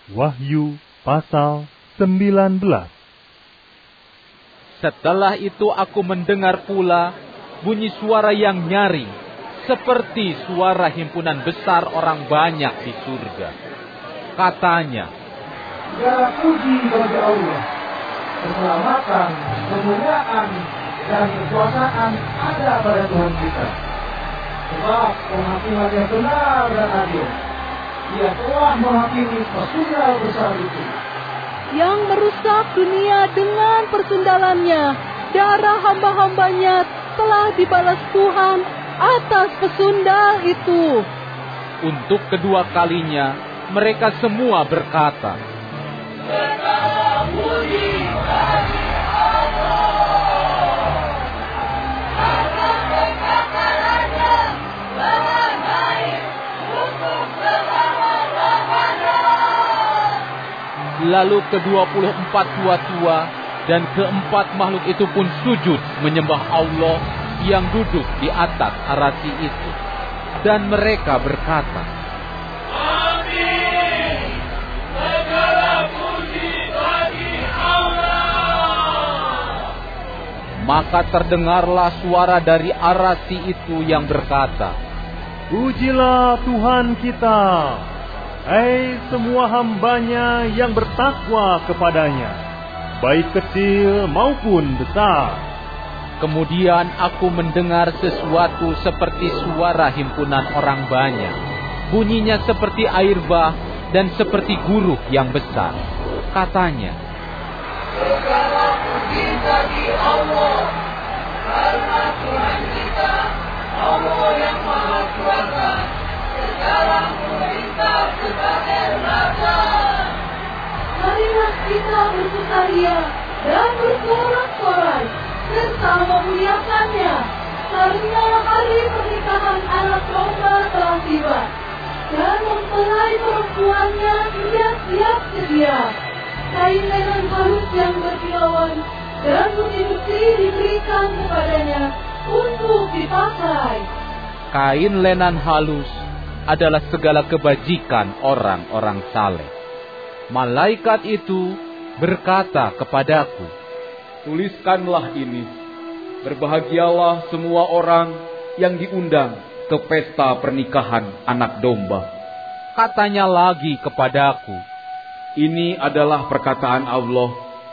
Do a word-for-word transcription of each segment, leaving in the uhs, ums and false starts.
Wahyu pasal sembilan belas. Setelah itu aku mendengar pula bunyi suara yang nyaring, seperti suara himpunan besar orang banyak di surga. Katanya, segala puji bagi Allah, keselamatan, kemuliaan, dan kekuasaan ada pada Tuhan kita. Sebab penghakiman yang benar dan adil, Dia telah menghakimi pesundal besar itu, yang merusak dunia dengan persundalannya. Darah hamba-hambanya telah dibalas Tuhan atas pesundal itu. Untuk kedua kalinya mereka semua berkata, segala puji bagi Allah, karena kekekalannya telah naik untuk selama-lamanya. Lalu kedua puluh empat tua-tua dan keempat makhluk itu pun sujud menyembah Allah yang duduk di atas arasi itu. Dan mereka berkata, Amin. Segala puji bagi Allah. Maka terdengarlah suara dari arasi itu yang berkata, Pujilah Tuhan kita, hai semua hambanya yang bertakwa kepadanya, baik kecil maupun besar. Kemudian aku mendengar sesuatu seperti suara himpunan orang banyak. Bunyinya seperti air bah dan seperti guruh yang besar. Katanya, segala puji bagi Allah, karena Tuhan kita, Allah yang Maha Kuasa, sekarang memerintah sebagai Raja. Marilah kita bersukaria dan bersorak-sorai serta memuliakannya, karena hari pernikahan anak domba telah tiba, dan mempelai perempuannya ia siap sedia. Kain lenan halus yang berkilauan dan bukti-bukti diberikan kepadanya untuk dipakai. kain lenan halus adalah segala kebajikan orang-orang saleh. Malaikat itu berkata kepadaku, tuliskanlah ini. Berbahagialah semua orang yang diundang ke pesta pernikahan anak domba. Katanya lagi kepadaku, ini adalah perkataan Allah,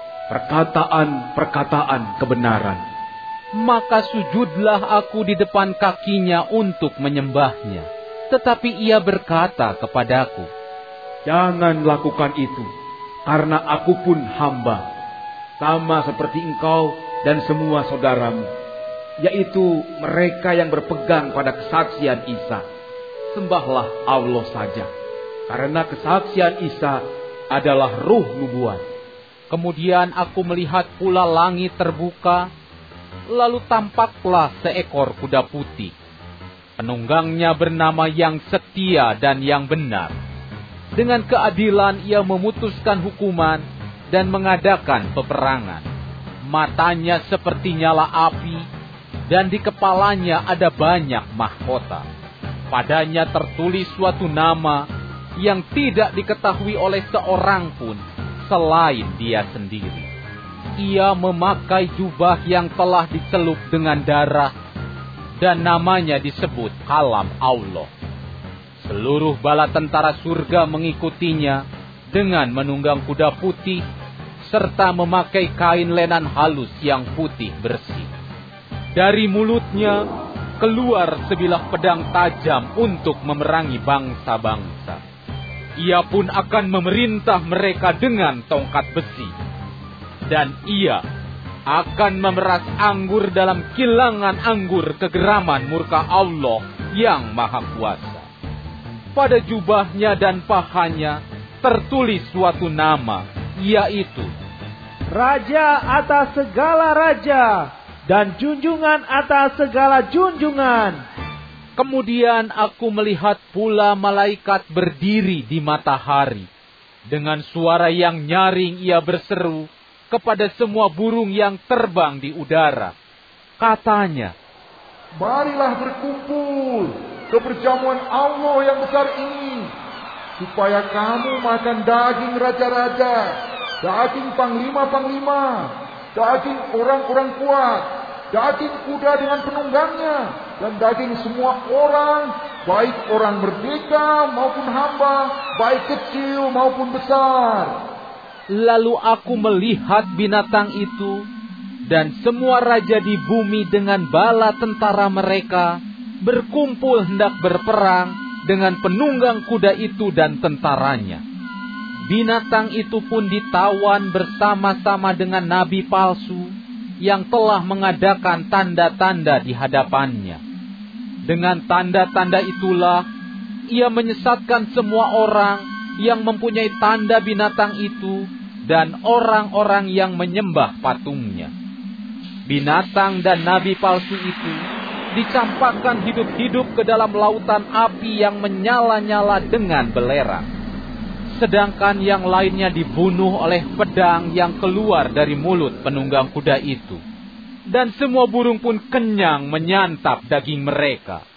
perkataan-perkataan kebenaran. Maka sujudlah aku di depan kakinya untuk menyembahnya. Tetapi ia berkata kepadaku, jangan lakukan itu, karena aku pun hamba, sama seperti engkau dan semua saudaramu, yaitu mereka yang berpegang pada kesaksian Isa. Sembahlah Allah saja, karena kesaksian Isa adalah ruh nubuat. Kemudian aku melihat pula langit terbuka, lalu tampaklah seekor kuda putih. Penunggangnya bernama Yang Setia dan Yang Benar. Dengan keadilan ia memutuskan hukuman dan mengadakan peperangan. Matanya seperti nyala api, dan di kepalanya ada banyak mahkota. Padanya tertulis suatu nama yang tidak diketahui oleh seorang pun selain dia sendiri. Ia memakai jubah yang telah dicelup dengan darah, dan namanya disebut Kalam Allah. Seluruh bala tentara surga mengikutinya dengan menunggang kuda putih, serta memakai kain lenan halus yang putih bersih. Dari mulutnya keluar sebilah pedang tajam untuk memerangi bangsa-bangsa. Ia pun akan memerintah mereka dengan tongkat besi. Dan ia akan memeras anggur dalam kilangan anggur kegeraman murka Allah yang Maha Kuasa. Pada jubahnya dan pahanya tertulis suatu nama, yaitu Raja atas segala raja dan junjungan atas segala junjungan. Kemudian aku melihat pula malaikat berdiri di matahari. Dengan suara yang nyaring ia berseru kepada semua burung yang terbang di udara. Katanya, marilah berkumpul ke perjamuan Allah yang besar ini, supaya kamu makan daging raja-raja, daging panglima-panglima, daging orang-orang kuat, daging kuda dengan penunggangnya, dan daging semua orang, baik orang merdeka maupun hamba, baik kecil maupun besar. Lalu aku melihat binatang itu, dan semua raja di bumi dengan bala tentara mereka berkumpul hendak berperang dengan penunggang kuda itu dan tentaranya. Binatang itu pun ditawan bersama-sama dengan nabi palsu yang telah mengadakan tanda-tanda di hadapannya. Dengan tanda-tanda itulah ia menyesatkan semua orang yang mempunyai tanda binatang itu dan orang-orang yang menyembah patungnya. Binatang dan nabi palsu itu dicampakkan hidup-hidup ke dalam lautan api yang menyala-nyala dengan belerang. Sedangkan yang lainnya dibunuh oleh pedang yang keluar dari mulut penunggang kuda itu. Dan semua burung pun kenyang menyantap daging mereka.